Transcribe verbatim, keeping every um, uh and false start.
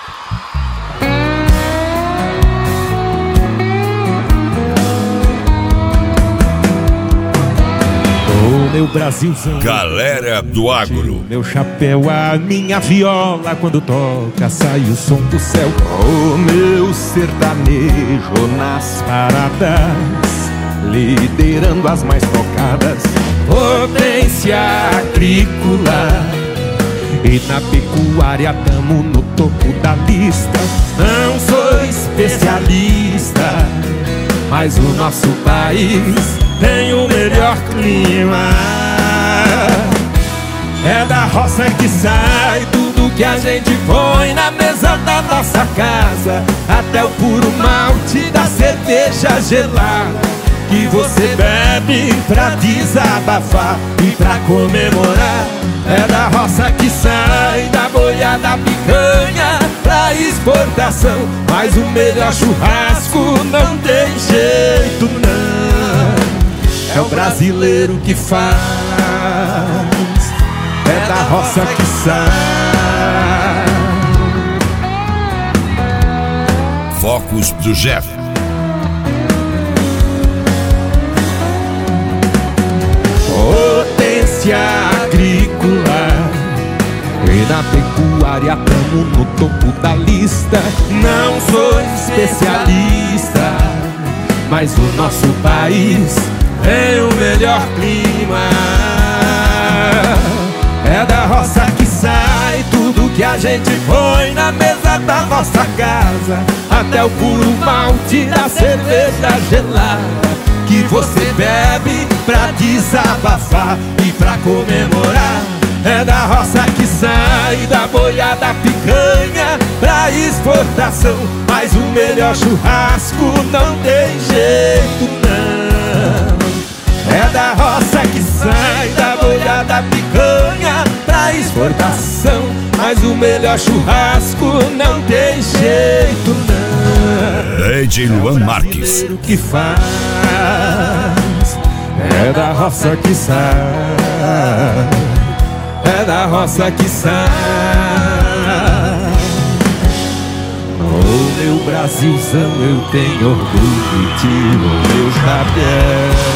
Meu Brasilzão, galera do agro. Meu chapéu, a minha viola, quando toca sai o som do céu. O meu sertanejo nas paradas, liderando as mais tocadas. Potência agrícola, e na pecuária tamo no topo da lista. Não sou especialista, mas o nosso país tem o melhor clima. É da roça que sai tudo que a gente põe na mesa da nossa casa, até o puro malte da cerveja gelada que você bebe pra desabafar e pra comemorar. É da roça que sai da boiada picanha pra exportação, mas o melhor churrasco não tem jeito não. É o brasileiro que faz, é da roça que sai. Focos do Jeff. Potência agrícola, e na pecuária tamo no topo da lista. Não sou especialista, mas o nosso país tem o melhor clima. É da roça que sai tudo que a gente põe na mesa da nossa casa, até o puro malte da cerveja gelada que você bebe pra desabafar e pra comemorar. É da roça que sai da boiada picanha pra exportação, mas o melhor churrasco não tem jeito não. É da roça que sai da boiada picanha pra exportação, mas o melhor churrasco não tem jeito não. D J Luan Marques. Que faz, é da roça que sai, é da roça que sai. Oh, meu Brasilzão, eu tenho orgulho de ti, oh, meu chapéu.